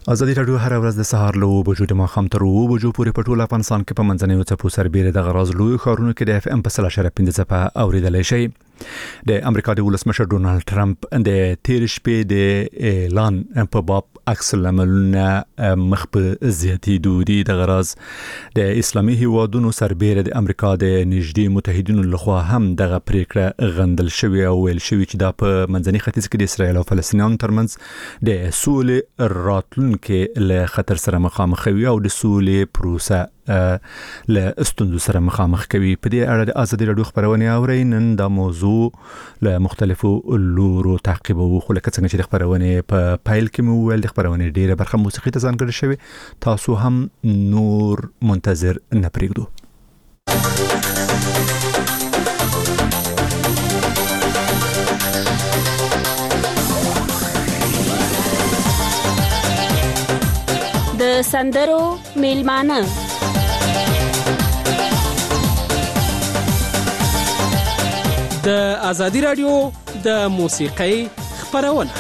ازادي رادیو هر ورځ د سهار له 9 بجو د ماښام تر 2 بجو پورې په ټول افغانستان کې په منځنوي څپو سربېره د غراز لوی ښارونو کې د اف ام په 3.15 څپه اوریدلای شي. د امریکا د ولسمشر ډونالد ټرمپ د تیر شپې د اعلان په باب عکس العملونه مخ په زیاتېدو دي. د غراز د اسلامي هیوادونو سربېره د امریکا د نږدې متحدینو لخوا هم دغه پریکړه غندل شوې او ویل شوې چې دا په منځني ختیځ کې د اسرایل او فلسطینیانو ترمنځ د سولې راتلونکو له خطر سره مخامخ وي او د سولې پروسه له استندو سره مخامخ کوي. په دې اړه د ازادي رادیو خبرونه اورئ. نن دا موضوع له مختلفو لورو تعقیبو، خو لکه څنګه چې د خبرونه په پایل کې مو ویل د خبرونه ډیره برخه موسیقي ته ځانګړې شوی، تاسو هم نور منتظر نه پرېږدو. د سندرو میلمانه د ازادي رادیو د موسیقۍ خبرونه.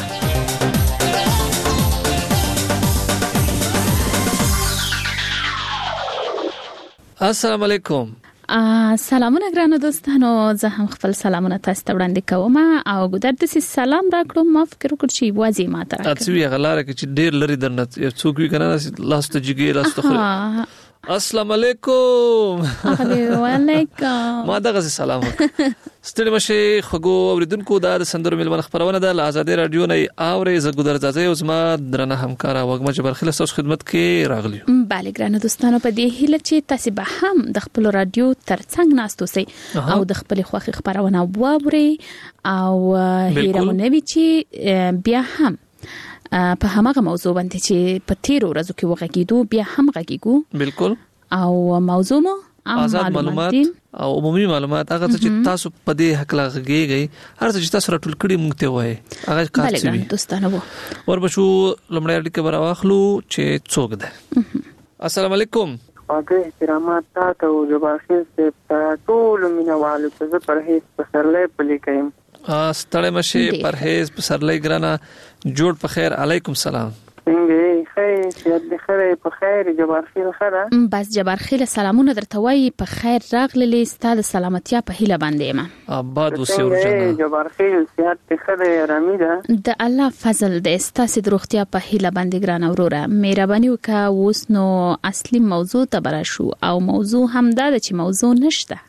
السلام علیکم. سلامونه ګرانو دوستانو، زه هم خپل سلامونه تاسو ته وړاندې کوم او ګودر د سلام راکړم. ما فکر وکړ چې واځي ما ته راکړم. اڅوی غلاره کې چې ډیر لري درنه څوک وی کنه لاسته جګی لاسته خو. السلام علیکم. وعلیکم. ما دغه سلام ستړي مشه خغو اوریدونکو د سندرو میلمنه خبرونه د آزادي رادیو نه اوري. زه ګودر زازه او زما درنه همکارا وګم جبر خلاص خدمت کې راغلی. bale ګرانو دوستانو، په دې هیله چې تاسو به هم د خپل رادیو ترڅنګ ناستو سي او د خپل خوخي خبرونه واوري او هیرمونه وی چې بیا هم په هغه موضوع باندې چې په تیرو ورځو کې وغږیدو بیا هم غږیږو. بالکل. او موضوع مو آزاد معلومات او عمومي معلومات هغه چې تاسو په دې حق لاغږیږئ، هر څه چې تاسو راټول کړی مونږ ته وایي هغه کار څه وي. دوستانو وربشو لمړی اړیکه براواخلو چې څوک ده. السلام علیکم. اوکې احترامات تاسو او جباشي ته ټول مینوالو ته پرهیز پسرلې پلي کوم. ستړی مشه پرهیز پسرلې ګرانا جوړ په خیر. علیکم سلام. څنګه خیر سیادت بخیر په خیر جبارخیل خره. بس جبارخیل سلامونه درته وایي په خیر راغلی. ستاسو سلامتیا په هیله باندې ما آباد وسه ورجنه. جبارخیل سیادت بخیر رامي ده د الله فضل د ستاسو دروغتیا په هیله باندې ګران اوروره. مهرباني وکا اوس نو اصلي موضوع ته براشو او موضوع هم دا چې موضوع نشته.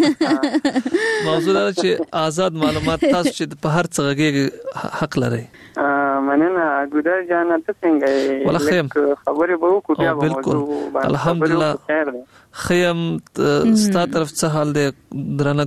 موضوع دا چې آزاد معلومات تاسو چې په هر څه غږی حق لري. مننه ګودر جان ته څنګه خبرې به وکړو بیا به موضوع. الحمدلله خیم ستا طرف څه حال دی درنه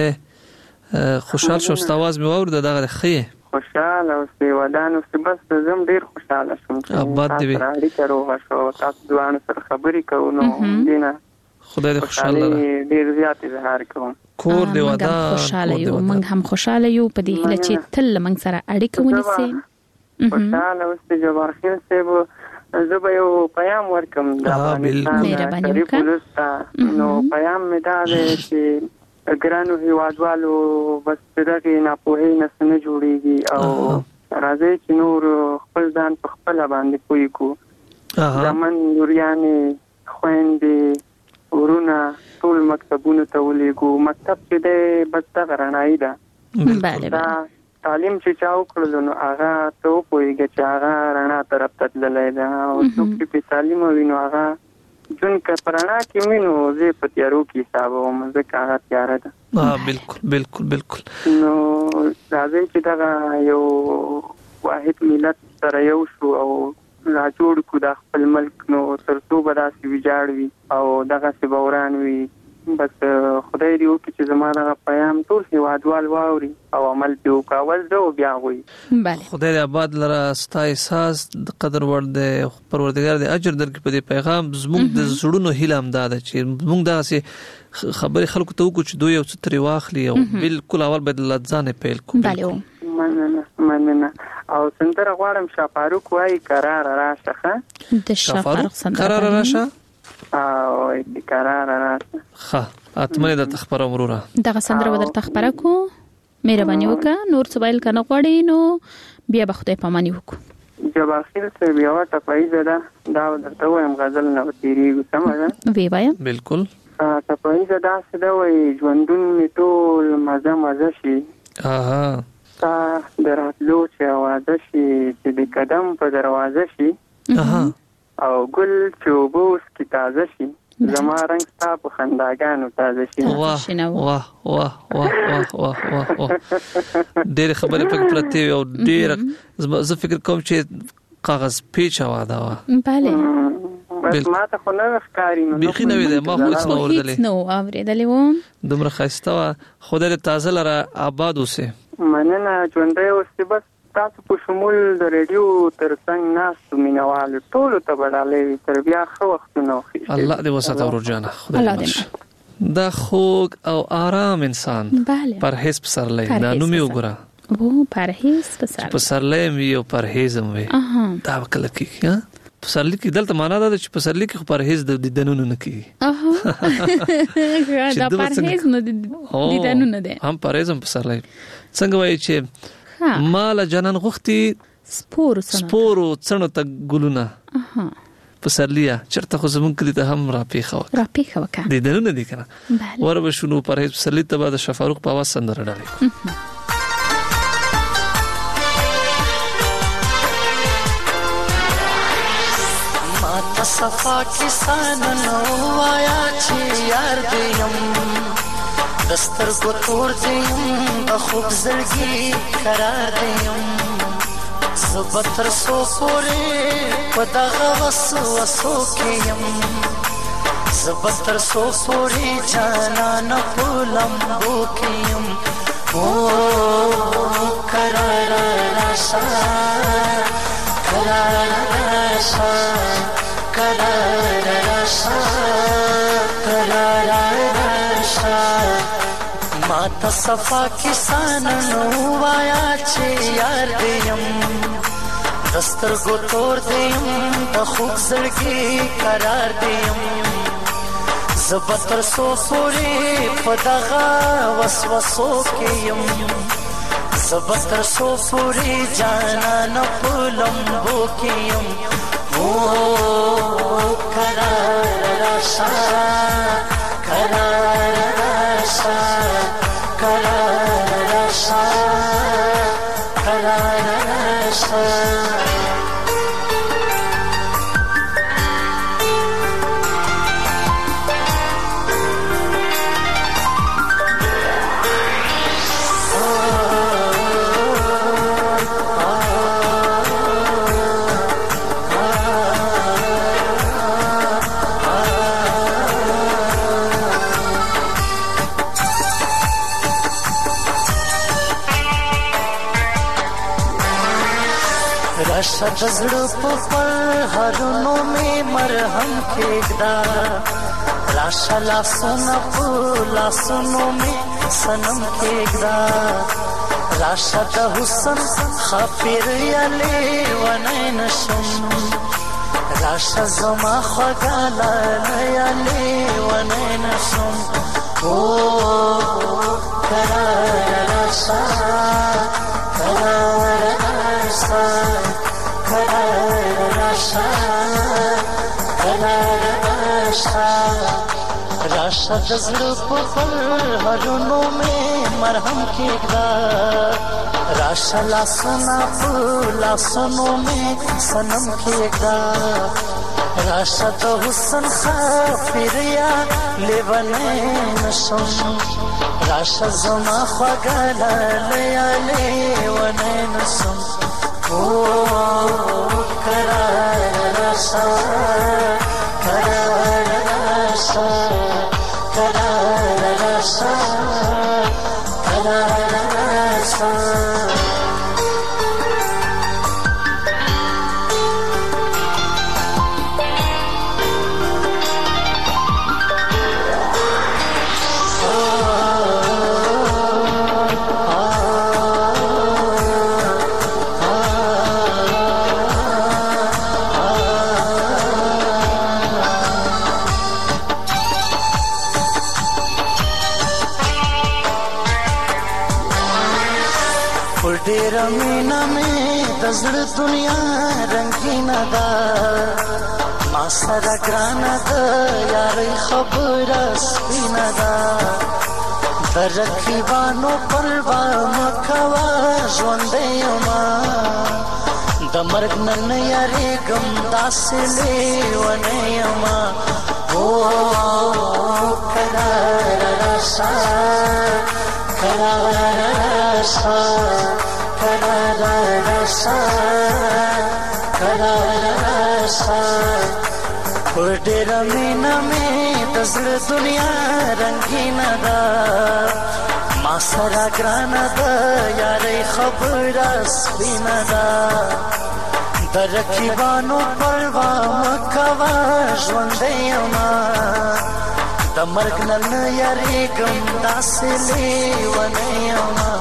کورنه؟ خوشحال شوم ستاواز مې واورد دغه خې خوشاله او ودان او بس زم ډیر خوشاله شوم. آباد دی. اړیکه روغه شو تاسو دوه سره خبرې کوو نو دینه خدای دې خوشاله ډیر زیات اظهار کوم. کور دی ودا خوشاله یو موږ هم خوشاله یو په دې هیله چې تل موږ سره اړیکه ونیسي. خوشاله اوسې جبارخیل صاحب زه به یو پیغام ورکم د افغانستان نو پیغام مې دا دی چې ګرانو هیوادوالو بس دغه ناپوهي نه جوړیږي او راځي چې نور خپل ځان په خپل باندې پوي کو. زمون یوریانې خويندې ورونه ټول مکتبونو ته ولېګو. مکتب کې د بس دا غرانای ده. بله تعلیم چې چاو کړل نو هغه ته پويږي چې هغه رڼا طرف ته تللی ده او څوک چې تعلیم ویني هغه جون کې پرانا کې مينو زه په تیارو کې حساب او مزه هغه تیار ده. بالکل بالکل بالکل. نو راځي چې دا یو واحد ملت سره یو شو او لا جوړ کو د خپل ملک نو ترڅو به داسې ویجاړ وي او دغه سی بوران وي. بس خدای دې وکړي چې زموږه پیغام ټول هیوادوال واوري او عمل پیو کاول زه بیا وي. بله خدای دې آباد لره ستا احساس د قدر ور دې پروردګار دې اجر درکړي په دې پیغام. زموږ د زړونو هیله هم ده چې موږ دغه سي خبرې خلکو ته وکړو چې دوی یو څه تری واخلي او بالکل اول به د لځانه پیل کو. بله مننه او سندره غواړم شافاروق وای قرار راشه. د شافاروق سندره قرار راشه او قرار راشه. ښه اتمنه د تخبر امروره دغه سندره ودر تخبره کو. مهرباني وکړه نور څه ویل کنه غواړي نو بیا به خدای پاماني وکړو. جباخیل سے بیا ټپایزه ده دا درته وایم غزل نه تیریږي سم ده وی وایم بالکل ټپایزه دا څه ده وای ژوندون می ټول مزه مزه شي تا دراتلو چې आवाज شي چې د قدم په دروازه شي او ګل چوبوس کی تازه شي زما رنگ ستا په خنداګانو تازه شي واه واه واه واه واه واه ډېر خبرې پکې پرته او ډېر زه فکر کوم چې کاغذ پیچا واده وا bale بس ما ته خو نه ښکاری نو بيخي نه ویل ما خو هیڅ نه اوردلې نو اوریدلې و دومره خسته وا خدای تازه لره آباد اوسه مننه ژوندې اوسې بس تاسو په شمول د ریډیو ترڅنګ ناس مینوال ټول ته بدلې تر بیا خو وخت نو الله دې وساته ورجانه خدای دې دا خوږ او آرام انسان پرهیز پسرلې دا نومي وګړه وو پرهیز پسرلې یو پرهیزم وي دا وکړه کی پسرلی کې دلته معنا ده چې پسرلی کې پرهیز د دنونو نه کی دا پرهیز نه د دنونو ده هم پرهیزم پسرلی څنګه وایي چې مال جنن غختي سپورو څنو ته ګلونه پسرلیا چرته خو زمونږ کلی ته هم را پیخه وکړه د دنونو دي کنه ورب شنو پرهیز پسرلی ته بعد شفاروق په आवाज سندره ډالې صفا کسان نو آیا چې یار دیم دستر کو تور دیم بخوب زړګي قرار دیم زبتر سو پورې پدغه وسو کېم زبتر سو پورې جانا نه پولم بو کېم او قرار راشا قرار راشا قرار راشا قرار راشا ماتا صفا کسان نو آیا چې یار دیم دستر گو تور دیم بخوب زړګي قرار دیم زبتر سو پوری پدغه وسوسو کېم زبتر سو پوری جانا نه پولم بو کېم قرار راشا قرار راشا قرار راشا قرار راشا راشد زړه په پر هرونو می مرهم کېږدا راشه لاسونه په لاسونو می سنم کېږدا راشه د حسن خاطر یالې ونای نشم راشه زما خوږه یالې ونای نشم او قرار راشه قرار راشه قرار راشا قرار راشا راشا د زړه په هرونو می مرهم کېږدا راشا لاسونه په لاسونو می سنم کېږدا راشا د حسن خاطریا لیونی نشم راشا زما خوږه لیونی نشم قرار راشا قرار راشا قرار راشا قرار راشا دزړه دنیا رنگینه ده ما سره ګرانه ده یارې خبره سپینه ده د رقیبانو پروا مه کوه ژوندی یمه د مرګ نه نه یریږم داسې لیونی یمه کراره راسه کراره راسه کراره راسه کراره راسه پر ډېره مینه مې د زړه دنیا رنګینه ده ما سره ګرانه ده یارې خبره سپینه ده د رقیبانو پروا مه کوه ژوندی یمه د مرګ نه نه یریږم داسې لیونی یمه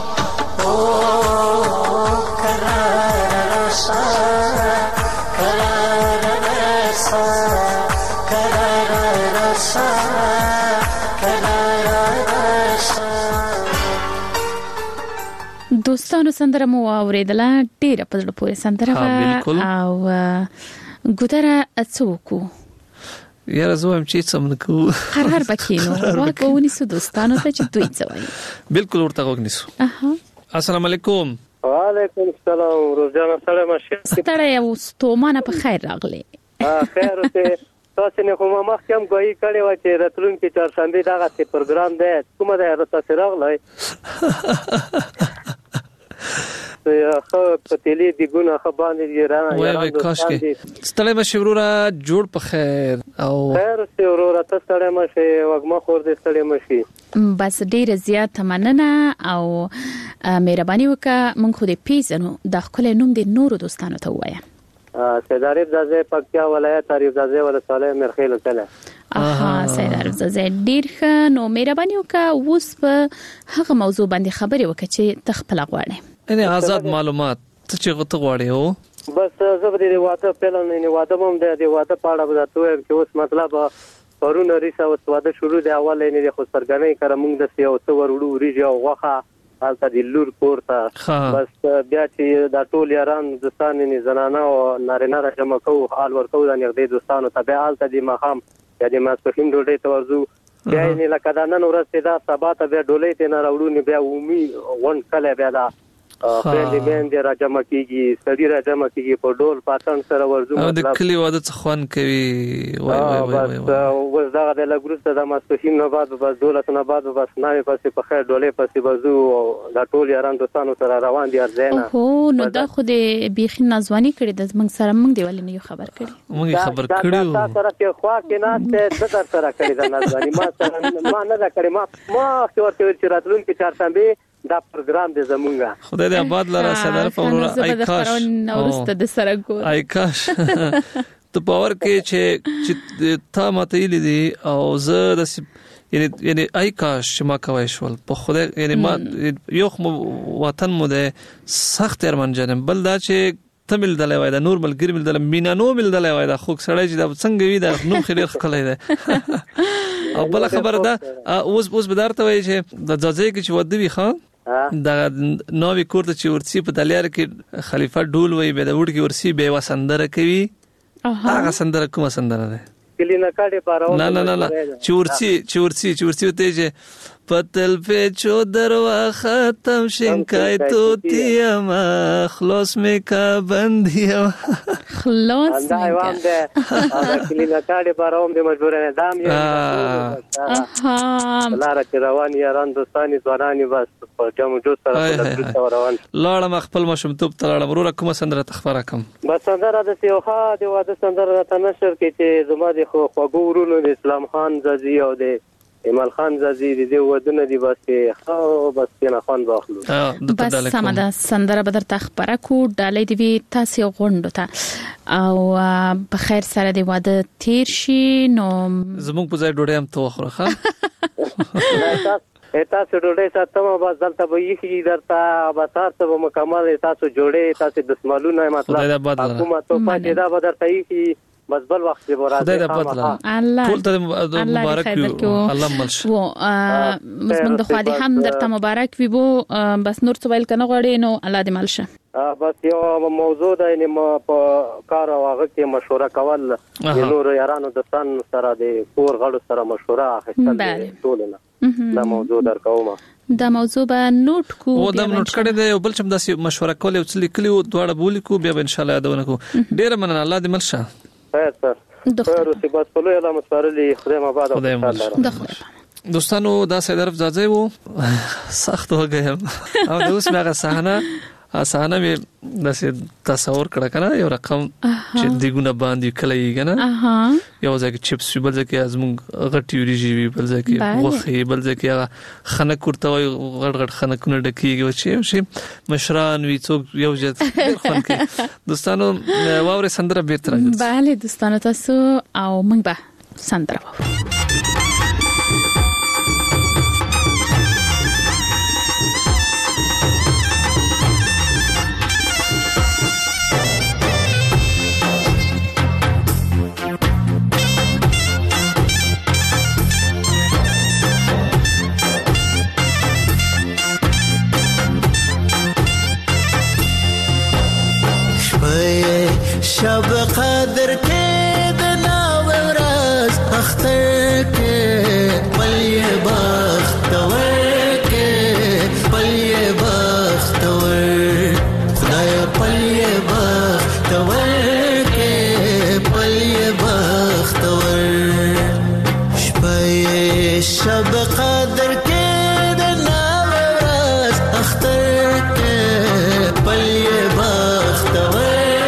کراره راسه کراره راسه کراره راسه کراره راسه. دوستانو سندره مو اوریدله ډیره په زړه پورې سندره او ګودره څوکو یاره زه وایم چې څه نه کوو قرار بکینو واک ونیسو دوستانو ته چې دوی څه وایي بالکل ورته غوږ نیسو. السلام علیکم. وعلیکم السلام روزانه سره مشه ستړی او ستومانه په خیر راغلی. خیر اوسه تاسو نه کومه مخکې هم ګوئی کړي و چې راتلونکي چهارشنبه دغه پروګرام دی کومه ده تاسو راغلی خو په تیلی دی ګونه خو باندې یرانه وای کاش کې ستړی مشه ورورا جوړ په خیر او خیر اوسه ورورا تاسو ستړی مشه وګما خور دې ستړی مشه بس ډیر زیات مننه او مهرباني وکړه مونږ خو دې پیژنو د خپل نوم دې نورو دوستانو ته وایم. سید عارف زاده پکتیا ولایت عارف زاده ولسوالی مرخیل وتله. سید عارف زاده ډیر ښه نو مهرباني وکړه اوس په هغه موضوع باندې خبرې وکړه چې تخپل غواړي. یعنی آزاد معلومات څه چې غوته غواړي هو بس زه به دې واده پلان نه واده مم دې واده پاړه به تاسو چې اوس مطلب پرونه ریسا او واده شروع دی اول نه خو سرګنې کړه موږ د سیو څو ورړو ریجه او غوخه حالت د لور پورته بس بیا چې دا ټول یاران دوستان نه زنانه او نارینه را جمع کوو حال ورکو د نږدې دوستانو ته به حالت د مخام یعنی ما سپین ډوډۍ ته ورزو بیا نه لکه دا نن ورځ دا سبا ته بیا ډوډۍ ته نه راوړو نه بیا اومي ون کله بیا دا خپل باندې را جمع کیږي سړي را جمع کیږي په ډول پاتن سره ورزو او د کلی واده څه خوان کوي وای بس دا د لګروسته د ماسپخین نه بعد بس دولت نه بعد بس نه پسې په خیر ډولې پسې ورزو دا ټول یاران دوستانو سره روان دي ارزنه هو نو دا خو د بیخي نازوانی کړي د موږ سره موږ دی ولې نه خبر کړي موږ خبر کړو تاسو سره کې خوا کې نه ته در سره کړی دا نازوانی ما سره ما نه کړی ما ورته چې راتلونکي چهارشنبه دا پروګرام دې زمونږه خدای دې آباد لاره صدر فورا ایکاش اورسته د سره ګور ایکاش ته باور کې چې تا ماته لیدي او زه د یعنی ایکاش ما کوي شول په خدای یعنی ما یو وطن مو ده سخت ارمان جنم بل دا چې تمل دلای وای دا نور ملګری مل دلای مینا نو مل دلای وای دا خو سړی چې دا څنګه وی دا نو خلیر خلای ده او بل خبر ده اوس بدارته وای چې د ځځای کې چې ودوي خان دا نوې کوړه چې ورسی په دلیار کې خلیفہ ډول وای به د وډ کې ورسی به وسندره کوي هغه سندره کومه سندره ده کلینا کاډه پاره نه چورسی ته چې پتل په چو دروا ختم شینکای تو تیم خلاص می کا بندیا خلاص دا ایوان ده کلینا کاډه پاره هم د مجبور نه دام یې لاره کې روان یاران دوستانی ځوانانی بس په جمع جو سره روان لاړه خپل مشمتوب تلاړه ورور کومه سندره تخبره کم بس سندره د سیوخه د واده سندره ته نشر کې چې زما د خو ورونو د اسلام خان زازي او د ایمل خان زازي د ودونه دی بس بس نه خان باخلو بس سمدا سندره بدر تخبره کو ډالې دی تاسو غونډو ته او په خیر سره دی واده تیر شي نو زموږ په ځای ډوډۍ هم تو خوره تاسو ډوډۍ ساتمه بس دلته به یې درته بازار ته مکمل تاسو جوړې تاسو دسمالونه مطلب حکومت ته پاتې دا به درته یې بس بل وخت به راځي خدای دې بدلا ټول ته مبارک وي الله ملش و زمونږ د خو دې هم درته مبارک وي بو بس نور څه ویل کنه غوړې نو الله دې ملشه بس یو موضوع ده یعنی ما په کار او هغه کې مشوره کول د نور یارانو دوستان سره د کور غړو سره مشوره اخیستل ټولنه دا موضوع درکوم دا موضوع به نوٹ کو او دا نوٹ کړی دی بل چې داسې مشوره کول او څه لیکلو دواړه بولی کو بیا ان شاء الله یادونه کو ډیر مننه الله دې مرشه خیر سر خیر اوسې بس په لوی الله مسپارلي خدای مبارک ان شاء الله دوستانو دا سیدرف زاځي وو سخت وګم او د اوس مغه صحنه اسانه می داسې تصور کړه کنه یو رقم چې دیګونه باندې کلی کنه یو ځکه چپس بل ځکه ازمن غټي وريجي بل ځکه وخي بل ځکه خنک ورته غړ غړ خنکونه ډکیږي چې مشران وی څوک یو ځت خون کې دوستانو واوري سندره بیرته راځي bale دوستانو تاسو او موږ به سندره واورو شب قدر کې د ناوراز اختر کې پلي بختور کې پلي بختور خدای پلي بختور کې پلي بختور شب قدر کې د ناوراز اختر کې پلي بختور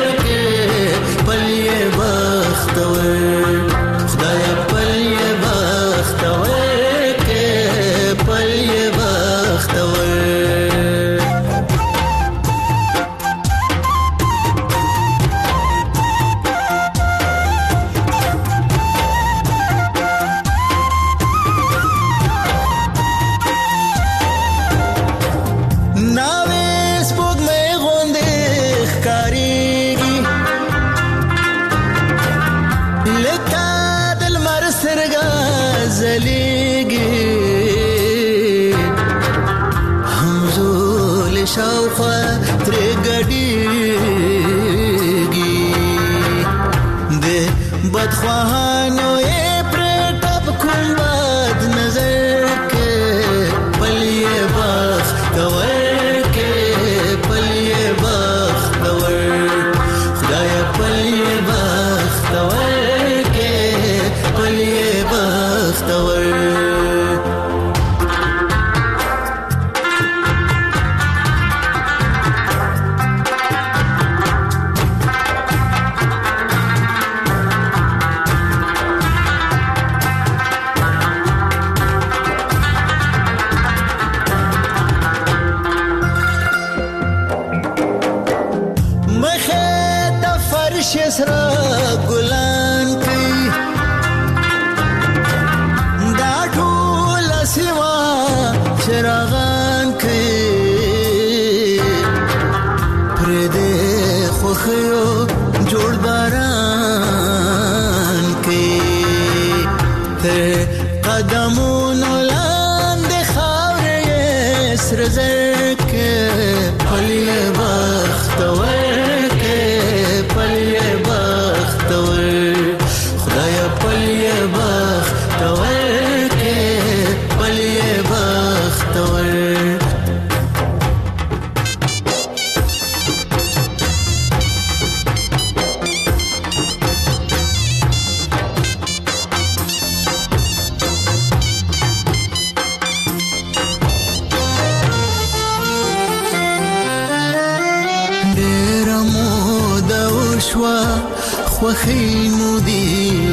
وخینو دی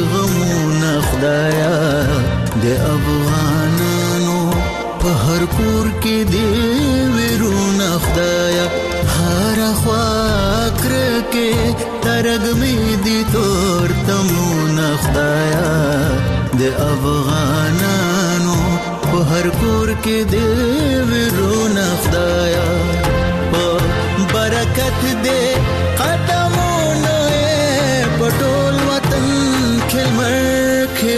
غمونه خدایا د افغانانو په هر کور کې دی ورونه خدایا هر خوا کرکه ترګ می دی تور تمونه خدایا د افغانانو په هر کور کې دی ورونه خدایا په برکت دی قدمونه پټول وطن کلمکه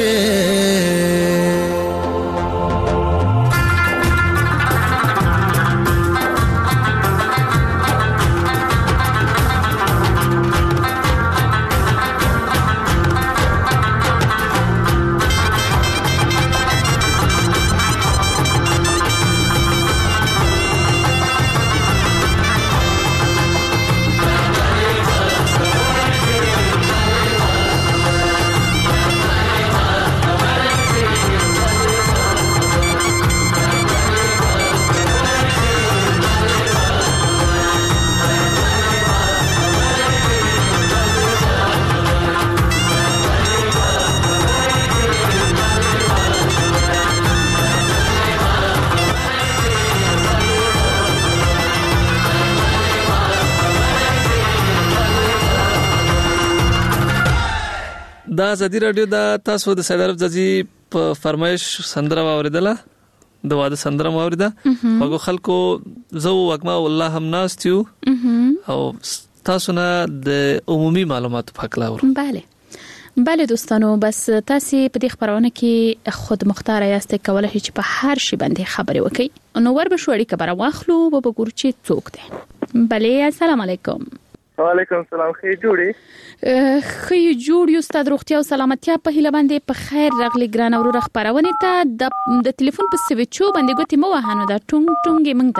دا ازادي رادیو دا تاسو د سیدار ځي په فرمایش سندره واوریدله د واده سندره واوریده هغه خلکو زو وکما والله هم ناس تیو او تاسو نه د عمومي معلوماتو په اړه بله بله دوستانو بس تاسو په دې خبرونه کې خود مختار یاست کولای چې په هر شي باندې خبرې وکړي نو ور به شوړی خبره واخلو به وګورو چې څوک دی بله السلام علیکم وعلیکم السلام خې جوړي خې جوړ یو ستاسو روغتیا او سلامتیا په هیله باندې په خیر راغلی ګران اورو خبرونه ته د ټلیفون په سویچو باندې ګوتې مو وهانو دا ټونګ ټونګ مونږ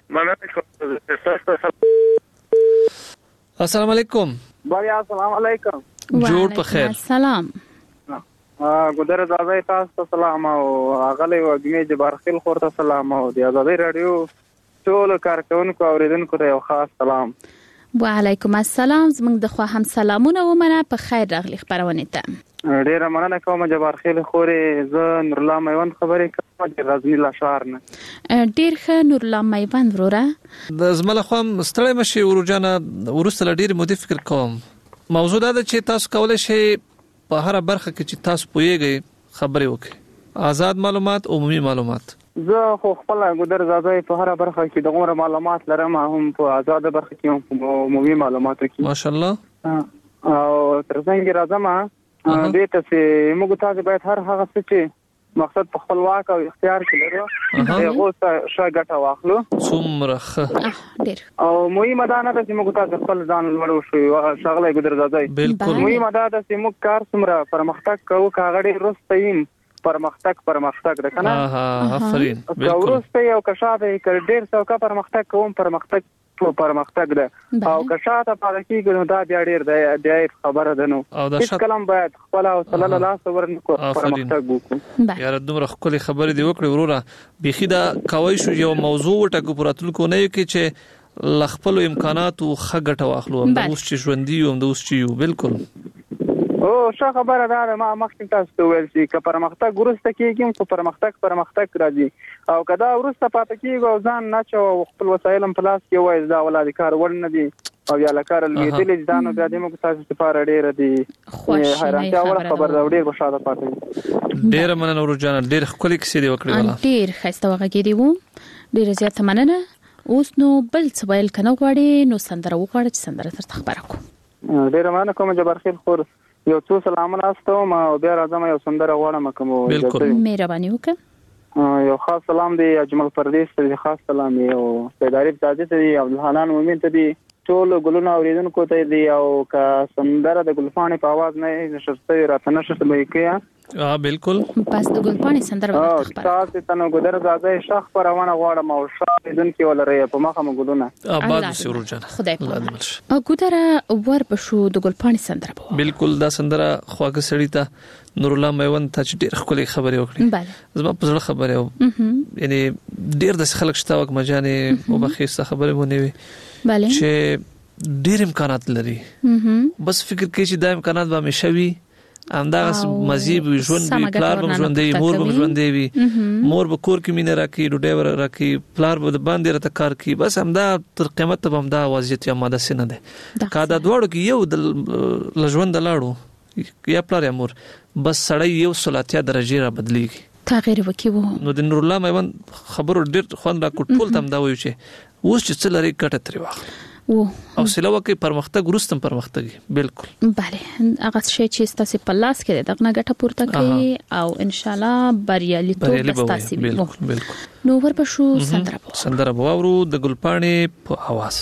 ترازی السلام علیکم بیا السلام علیکم جوړ په خیر سلام ګودر زازای تاسو سلام او غلې وګمې جبارخیل خورته سلام او د ازادي رادیو ټول کارکونکو اوریدونکو ته یو خاص سلام وعلیکم السلام زموږ د خوا هم سلامونه ومنه په خیر راغلی خبرونه ته ډیره مننه کوم جبارخیل خورې ز نور الله میوند خبرې کوم د رزمی لاشار نه ډیر ښه نور الله میوند وروره د زمله خو مستړی مشي ورجانه ورسره ډیر مودي فکر کوم موضوع دا ده چې تاسو کولای شئ په هر برخه کې چې تاسو پوهیږئ خبرې وکړئ آزاد معلومات عمومي معلومات زه خو خپل ګودر زازای په هر برخه کې دغه معلومات لرم هم په آزاد برخه کې هم عمومي معلومات کې ماشاءالله او ترڅنګ راځم دې ته چې موږ تاسو باید هر هغه څه چې مقصد په خپل واک او اختیار کې لرو هغه څه ګټه واخلو څومره ډیر او مهمه ده نه چې موږ تاسو خپل ځان لوړو شو شغله ګودر زازای بالکل مهمه ده چې موږ کار څومره پرمختګ کوو کاغړې رستیم پرمختګ ده کنه آفرین بالکل ورسته یو کشاده ډیر څوکا پرمختګ ده او کشاته پاره کېږي نو دا بیا ډیر دی خبره ده نو هیڅ کلام باید خپل او صلی الله علیه وسلم پرمختګ وکړو یار دومره خپل خبرې دی وکړي وروره بيخي دا کوي شو یو موضوع ټکو پراتل کو نه کې چې لخپل امکاناتو خګټه واخلو هم اوس چې ژوندۍ هم د اوس چې بالکل او څه خبره ده ما مخکې تاسو ته ویل چې که پرمختګ ورسته کېږي خو پرمختګ راځي او کدا ورسته پاتې کېږي او ځان نه چو خپل وسایل په لاس کې وای دا ولادي کار ورن دي او یا لکار لیدل ځانو بیا د موږ تاسو لپاره ډیر دي حیرانتیا ولا خبر دا ډیر بشاده پاتې ډیر مننه ورجان ډیر خپل کیسې دی وکړه ولا ډیر خسته وغږیری وو ډیر زیات مننه اوس نو بل څه ویل کنه غواړي نو سندره وغواړي چې سندره تر خبره کو ډیر مننه کوم جبرخیل خور یو څو سلامونه استوم او بیا راځم یو سندره غواړم کوم بالکل مهرباني وکړه یو خاص سلام دی اجمل پردیس ته خاص سلام دی او سیداری تاجی ته دی عبدالحنان مومن ته دی ټول ګلونه اوریدونکو ته دی او کا سندره د ګلفانې په आवाज نه نشته راته نشته به کیا بالکل پس د ګلفانې سندره وکړه تاسو ته نو ګدر زاده شخ پر روانه غواړم او شخ دن کې ولري په مخه مګلونه آباد سرور جان خدای په ګدر ور بشو د ګلفانې سندره بالکل دا سندره خواږه سړی ته نور الله میوند ته ډیر خپل خبرې وکړي بله زما په ځړه خبره یعنی ډیر د خلک شته وک مجانې او بخیسته خبره مونږ وي بله چې ډیر امکانات لري بس فکر کوي چې دا امکانات به مشوي انداز مزيب ژوند به پلار به ژوند دی مور به ژوند دی مور به کور کې مینه راکې ډوډۍ راکې پلار به باندې راته کار کوي بس همدا تر قیامت ته همدا وضعیت یا ماده سینه ده کاده دوړو کې یو د لژوند لاړو یا پلار یا مور بس سړی یو سلاتیا درجه را بدلیږي تغیر وکيو نو د نور الله میوند خبرو ډیر خوند را کوټول تم دا وایو چې اوس چې څه لري کټه تری واخل او سلوه کې پرمختګ ورستم پرمختګ بالکل bale هغه شی چې تاسو په لاس کې دغه ګټه پورته کوي او ان شاء الله بریالیتوب تاسو بالکل نو ورپښو سندره بوورو د ګلپانې په आवाज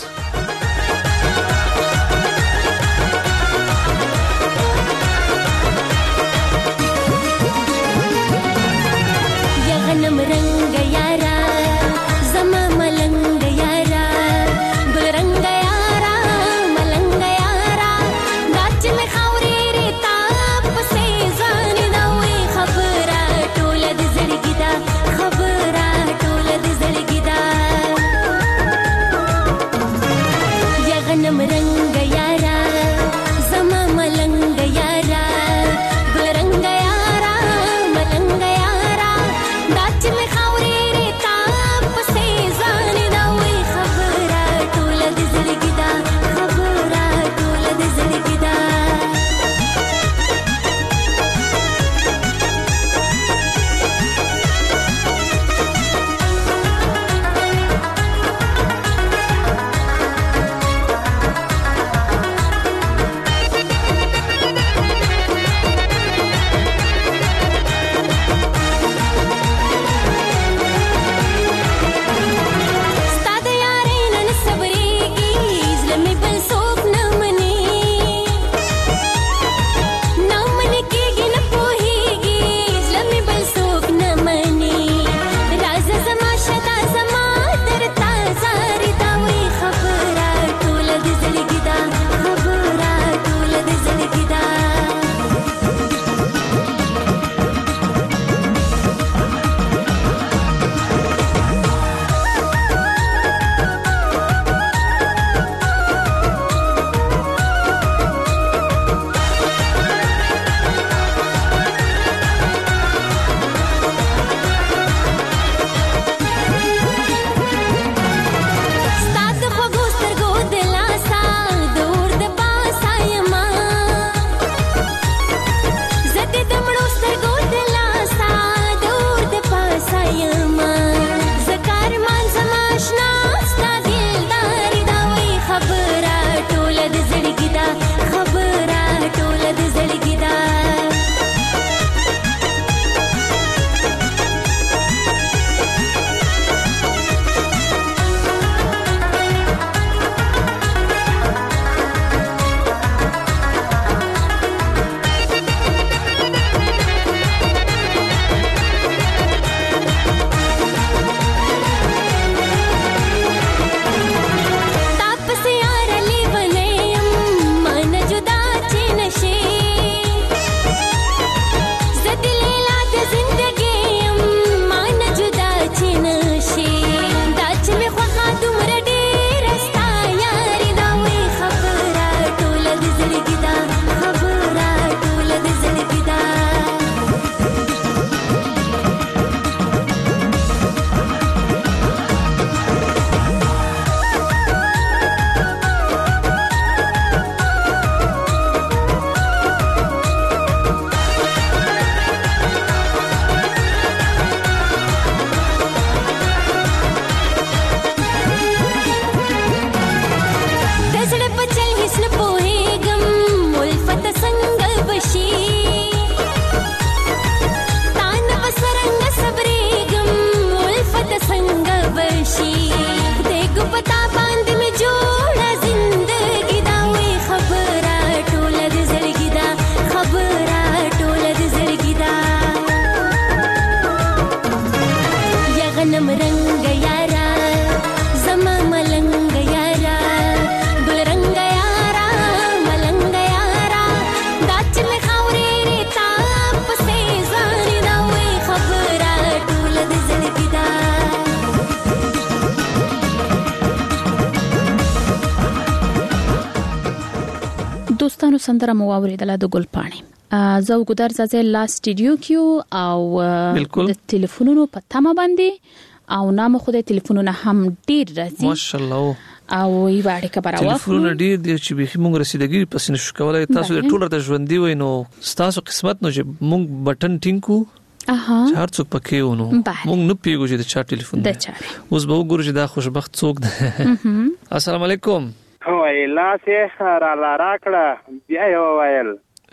دوستانو سندره مو اوریدله د ګلپاڼې زه وګدار زازه لا سټډیو کیو او د ټلیفونونو په تمه باندې او نام خو د ټلیفونونو هم ډیر راځي ماشاءالله او ای واړه کبره واخلو ټلیفونونه ډیر دي چې به موږ رسیدګي پس نشو کولای تاسو د ټولر ته ژوندۍ وای نو تاسو قسمت نو چې موږ بٹن ټینګو هر څوک پکې ونو موږ نه پیګو چې د چا ټلیفون دی اوس به وګورو چې دا خوشبخت څوک دی السلام علیکم ویلا سه را راکړه بیا یو ویل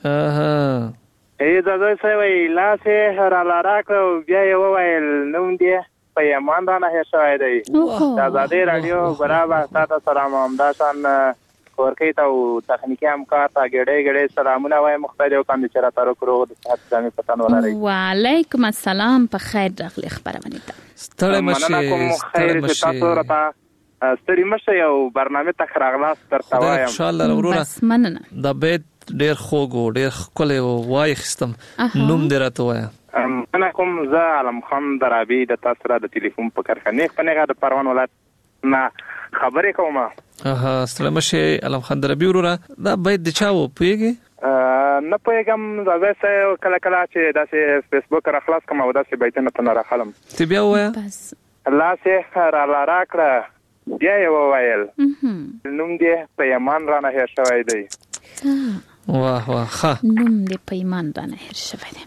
دا زه ویلا سه را راکړه بیا یو ویل نوم دی په یمان دا نه شوی دی دا زاده رادیو برابر تاسو سره همداشان ورکی ته او تخنیکی همکار ته ګډې سلامونه وایم مختلف کاندي چې را تارو کړو د صحت ځمې پتن ولري وعلیکم السلام په خیر راغلی خبرونه ته ستړی مشه تاسو راته ستړي مشه یو برنامه ته راغلاس ترته وایم ان شاء الله وروره بس مننه دا بیت ډیر خوګو ډیر خپل وای خستم نوم درته وایم انا کوم زه علم خان درابي د تاسو را د ټلیفون په کارخانه په نه د پروان ولایت نه خبرې کوم ستړي مشه علم خان درابي وروره دا بیت د چاو پیږي نه پېګم زه کله چې داسې فیسبوک را خلاص کوم او داسې بیتونه ته را خلم تی بیا وایا بس الله سه را راکړه بیا یو ویل نوم دې په یمان رانه هیر شوی دی واه واه نوم دې په یمان رانه هیر شوی دی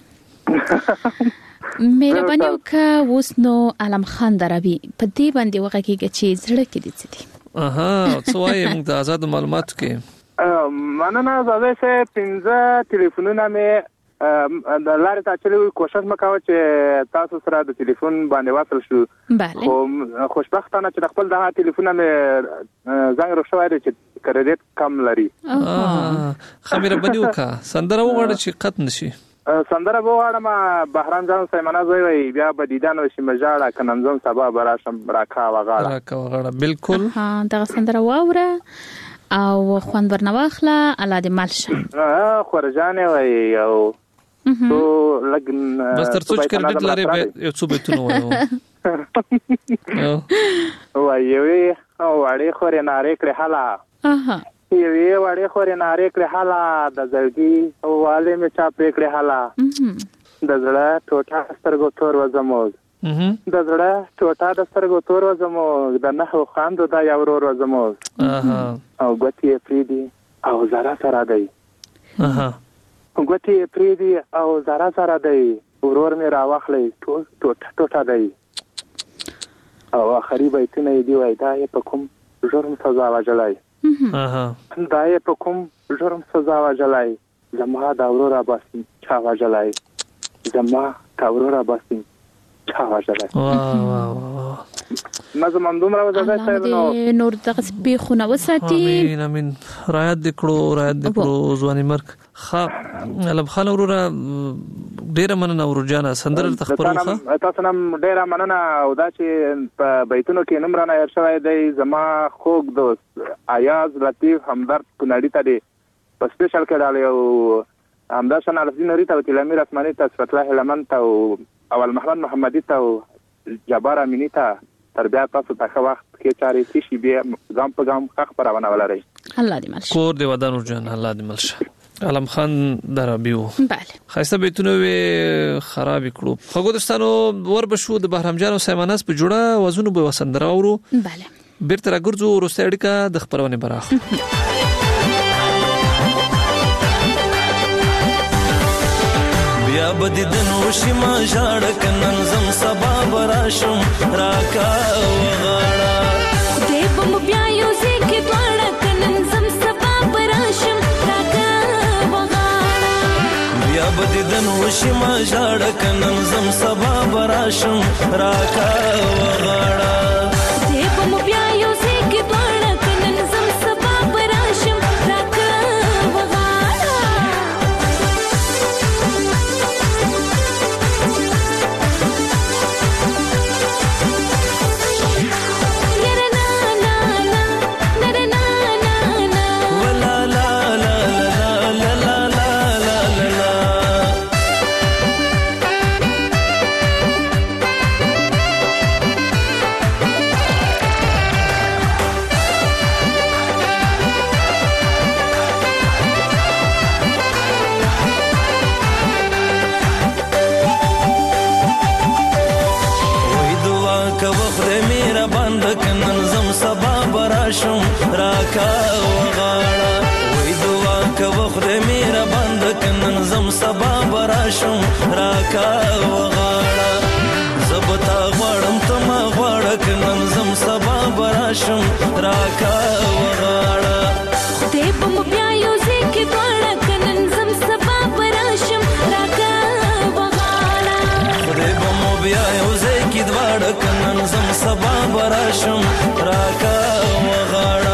مهرباني وکړه اوس نو علم خان درابي په دې باندې وغږیږي چې زړه کې دي څه دي څه وایي موږ د آزاد معلوماتو کې مننه زه سه 15 ټلیفونونه مې د لارې ته چلوي کوشش وکاوه چې تاسو سره د ټلیفون باندې واصل شو بله خوشبختانه چې خپل د ټلیفون مې زنګ روښوي چې کریډټ کم لري خمیره بنی وکا سندره وغواړه چې قط نشي سندره وغواړم بهرام جان سیمانه زوی بیا بدیدان وشي مجاړه کننزم سبا براشم راکا وغاړه بالکل دا سندره واوره او خوان برنواخله الله دې مالشه خورجانه وای او تو لګن بس تر څو کریډټ لري یو څو بیتونه وایو وایي او اړې خورې نارې کړې حالا یوې وړې خورې نارې کړې حالا د زړګي او والي مې چا پرې کړې حالا د زړه ټوټه سترګو تور وزموږ د زړه ټوټه د سترګو تور وزموږ د نحو خواندو دا یو ورور وزموږ او ګوتې پریدي او زړه سره دی ګوتې پریدي او زړه سره دی ورور مې راواخلی ټوټه دی او آخري بیتونه یې دی وای دا یې په کوم جرم سزا وژلی دا یې په کوم جرم سزا وژلی زما دا ورور اباسي چا وژلی زما دا ورور اباسي چا وژلی نظم دومره وځه صاحب نور دغه سپیخونه وساتي امين رعایت دکړو ځواني مرګ علم خان وروره ډیره مننه ورجانه سندره تخبروخه تاسو نم ډیره مننه او دا چې په بیتونو کې نوم رانه هر شوی دی زما خوږ دوست ایاز لطیف همدرد کونړی ته دی په سپیشل کې ډالې او همداشان الفدین ریته او تلامیر اسماني ته صفت الله لمن ته او اول محمد محمدي ته او جبار امینی ته تر بیا تاسو ته وخت کې چارې شي بیا ګام په ګام خبرونه ولري الله دې ملشه کور دې ودان ورجان الله دې ملشه علم خان درابیو بله خاصه بیتونه وی خراب کړو خو دوستانو ور بشو د بهرام جان او سیماناس په جوړه وزن به وسندره ورو بله بیرته راګرځو ورسته اړیکه د خبرونه براخ بیا بدیدن وشي ما ژړ کنن زم سبا براشم راکا وغاړه دې بم بیا یو ځکه دواړه کنن زم سبا براشم راکا وغاړه بیا بدیدن وشي ما ژړ کنن زم سبا براشم راکا وغاړه دې بم بیا یو ځکه دواړه کنن زم سبا براشم راکا وغاړه راکا وغاړه وې دعا کوه خدای میرا بند کنن زم سبا براشم راکا وغاړه زبتا غواړم تما غواړه کنن زم سبا براشم راکا وغاړه خدای په مو بیا یو ځکه غواړه کنن زم سبا براشم راکا وغاړه خدای په مو بیا یو ځکه غواړه کنن زم سبا براشم راکا وغاړه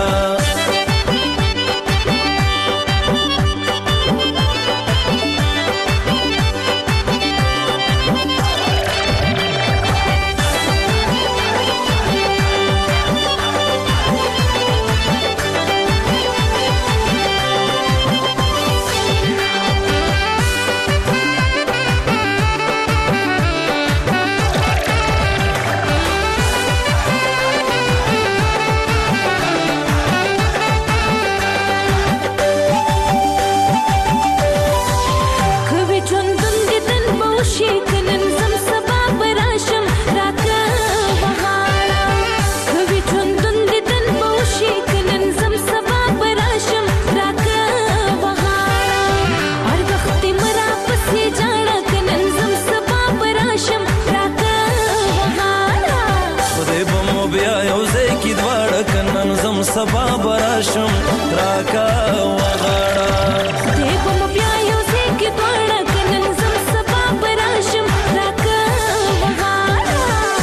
سبا براشم راکا وغاړه خدای په مو بیا یو ځکه غواړه کنن زم سبا براشم راکا وغاړه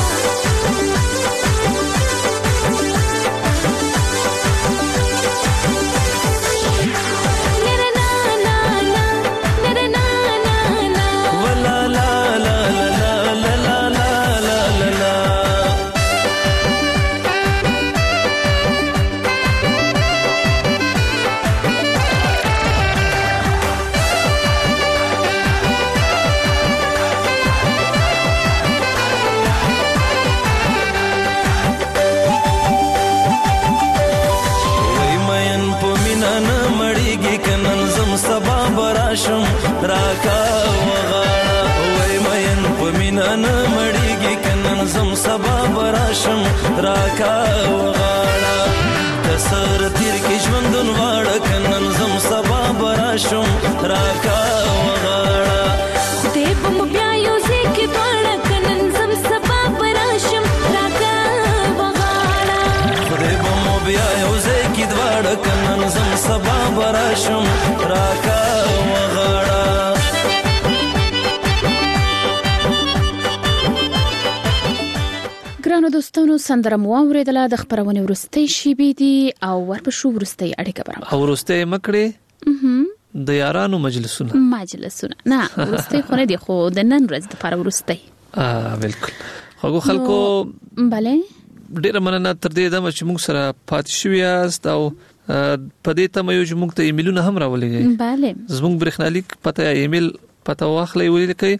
براشم راکا وغاړه وای مین په مینا نه مړیږي کنن زم سبا براشم راکا وغاړه کسر تیر کې ژوندون واړه کنن زم سبا براشم راکا وغاړه خدای په مو بیا یو ځکه غواړه کنن زم سبا براشم راکا وغاړه خدای په مو بیا یو ځکه غواړه کنن زم سبا براشم راکا ګرانو دوستانو سندره مو اوریدله د خبرونه ورستۍ شیبې دي او ورپښو ورستۍ اړیکه برابر او ورستۍ مکړې د یارانو مجلسونه نه ورستۍ خو نه دي خو د نن ورځ د لپاره ورستۍ بالکل خو خلکو bale ډیر مننه تر دې دمه چې موږ سره پاتې شو یاست او په دې ته مې یو موږ ته ایمیلونه هم راولېږي bale زموږ برېښنالیک پته ایمیل پته واخلې ولیکئ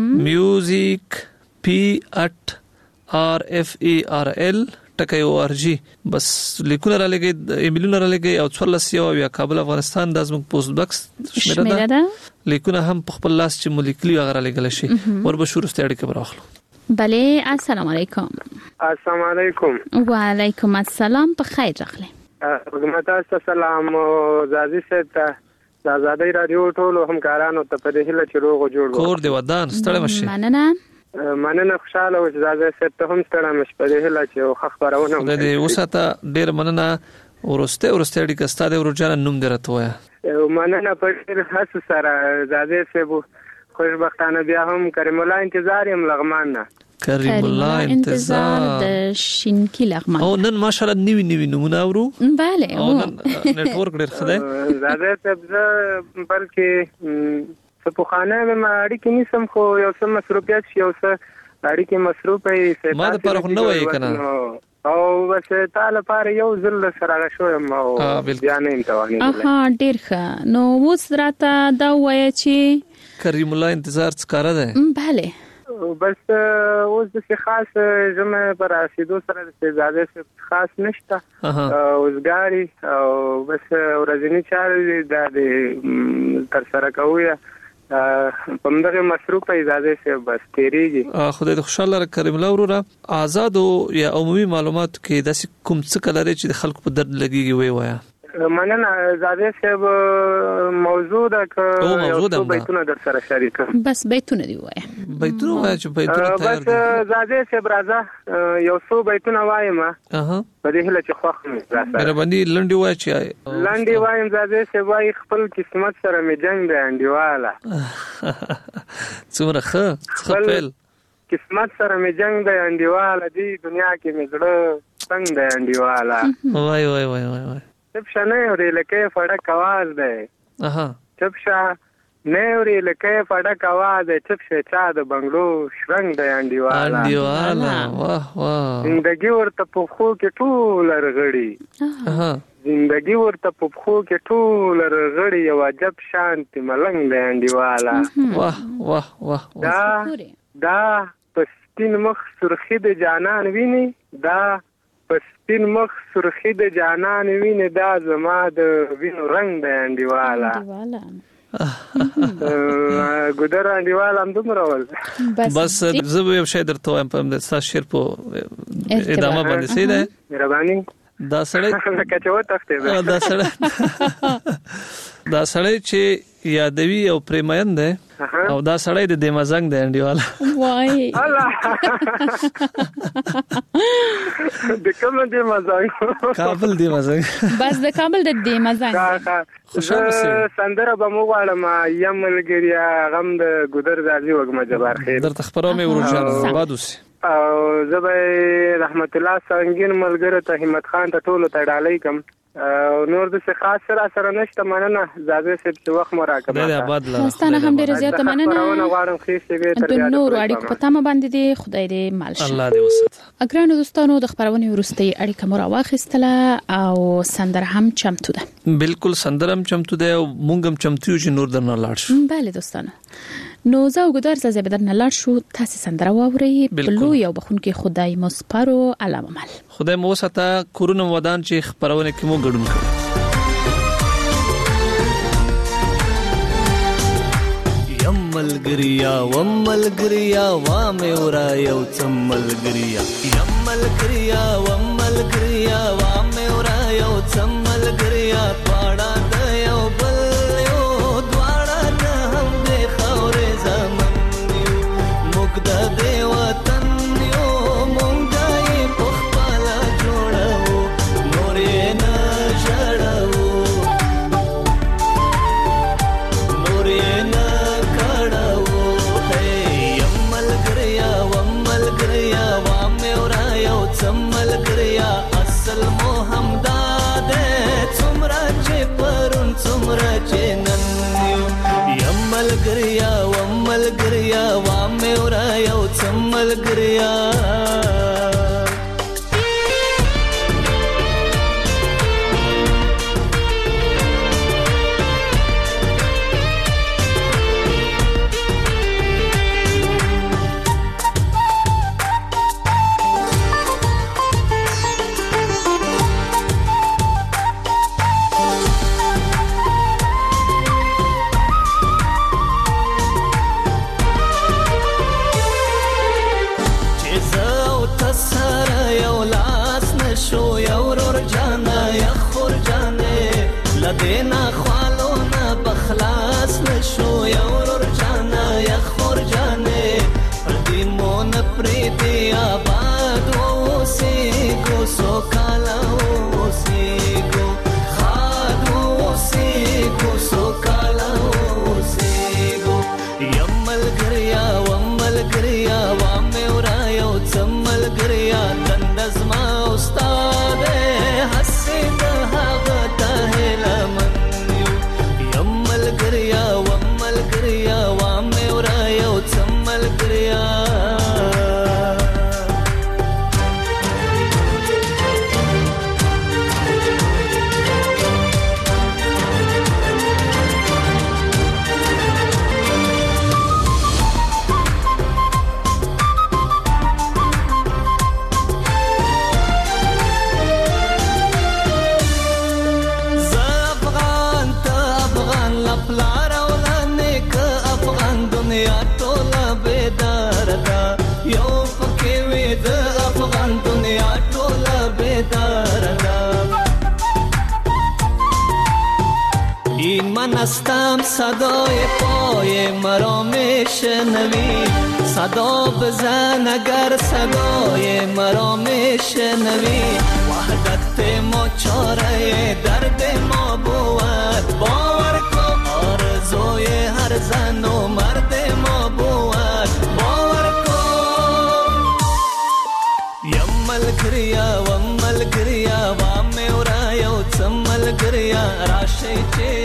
music@rferl.org بس لیکونه را لګي ایمیلونه را لګي او 14 یا کابل افغانستان د زموږ پوسټ باکس شمیره ده لیکونه هم په خپل لاس چې مولیکولي غره لګل شي وربشور استاړي کې براخلو bale السلام علیکم السلام علیکم وعلیکم السلام په خیر راغلی خدمت السلام زازي ست د آزادۍ رادیو ټول همکارانو ته په دې هله چې روغ جوړ کور دی ودان ستړی مشه مننه خوشاله و چې زازي ست هم ستړی مشه په دې هله چې خبرونه د دې وساته ډیر مننه ورسته اړیکه ستاده ورجان نوم درته وای مننه په ډیر حس سره زازي سبو خوشبختانه بیا هم کریم الله انتظار یم لغمان نه کریم الله انتظار د شینکی لغمان او نن ماشاءالله نیوی نمونه اورو bale او نتورک ډیر خدای زاده تبزه بلکې سپوخانه ما اړیکې نسم خو یو څه مصروفیت شي او څه اړیکې مصروفه ما د پاره نه وای کنه او بس تعالی لپاره یو ځل سره شوم او بیا نه امتحان ډیر ښه نو اوس راته دا وای چې کریم الله انتظار څکاره ده bale بس اوس د خاص جمع پر رسیدو سره د زیاده خاص نشته اوسګاری او بس ورځنی چارې د تر سره کوي په دغه مصروفه اجازه سه بس تیریږي. خدای دې خوشاله کریم الله وروره. آزاد یا عمومي معلومات کې د کوم څه کلره چې د خلکو په درد لګيږي وی وایا. مننه زاده صاحب موضوع دا که بیتونه در سره شریک بس بیتونه دی وای چې بیتونه تیار دي. بس زاده صاحب راځه یو څو بیتونه وایم په دې هله چې خوښ مې راځه مهرباني لنډي وای چې لنډي وایم زاده صاحب وای خپل قسمت سره مې جنگ دی انډیواله څومره ښه خپل قسمت سره مې جنگ دی انډیواله دی دنیا کې مې زړه څنګه دی انډیواله وای وای وای وای چپشا نه ورې لکه فړک आवाज دی چپشا نه ورې لکه فړک आवाज دی چپشا چا د بنگلو شرنګ دی انډیواله واه واه زندگی ورته په خو کې ټول رغړي زندگی ورته په خو کې ټول رغړي یو عجب شانت ملنګ دی انډیواله واه واه واه دا پسپین مخ سرخی د جانان ویني دا پسپین مخ سرخی د جانان ویني دا زما د وینو رنگ دی انډیواله ګودر انډیواله هم دومره ول بس زه یو شی درته وایم په داستا شعر په ادامه باندې سي ده مهرباني دا سړی کچو تخته دا سړی چې یادوي او پریمایند ده او دا سړی د دمازنګ دی انډیواله وای د کوم دمازنګ کابل دمازنګ بس د کابل د دمازنګ خوشاله سندره به مو غواړم یم ملګریا غم د ګودر زازي وګم جبار خیر درته خبرو مې ورجان بادوس او زبې رحمت الله سنگین ملګری ته همت خان ته ټولو ته ډالۍ کوم نور د څه خاص سره نشته مننه زاده سپ چې وخت مو راکړه د آباد لا ستانه هم ډیره زیاته مننه غواړم خېسته به تر د نور اړیکو په تمه باندې دی خدای دې مال شه الله دې وسات اګرانو دوستانو د خبرونه ورستي اړیکه مو راوخستله او سندر هم چمتو ده بالکل سندر هم چمتو ده او مونږ هم چمتو یو چې نور درنه لاړ شو bale دوستانو نو زه وګدار زه به درنه لاړ شو تاسو سندره واوري بلو یو بخون کې خدای مو سپارو علامه مال خدای مو ساته کورونه ودان چې خبرونه کې مو ګډون کړو یملګریا وملګریا وا مې ورا یو څملګریا یملګریا وملګریا وا مې ورا یو څملګریا پاړه د یو بل یو دواړه نه هم د خورې زمن موږ د دې وطن یو موږ یې په خپل جوړو نور یې نه ژړو نور یې نه ملګریا اصل مو همدا ده څومره چې پرون څومره چې نن یم ملګریا و ملګریا وا مې ورا یو څم ملګریا دینا خوالو نا بخلاص نشو یور جانا یا خور جانے پردی مون پریتی آباد و سی گو سو کالا و سی گو خاد و سی گو سو کالا و سی گو یم ملګریا و ملګریا وا مې ورا یو څم ملګریا دندز ما استاد حسین هغه ته لمن ملګریا و ملګریا وا مې ورا یو څم ملګریا این من هستم صدای پای مرا میشنوی صدا بزن اگر صدای مرا میشنوی وحدت ما چاره درد ما